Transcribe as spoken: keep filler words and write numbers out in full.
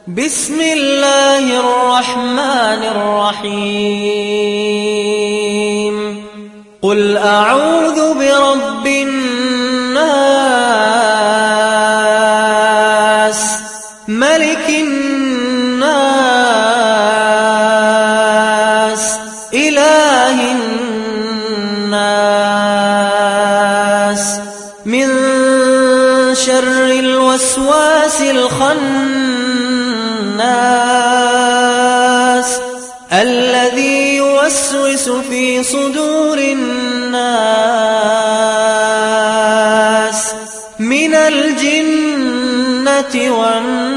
بسم الله الرحمن الرحيم قل أعوذ برب الناس ملك الناس إله الناس من شر الوسواس الخناس الذي يوسوس في صدور الناس من الجنة والناس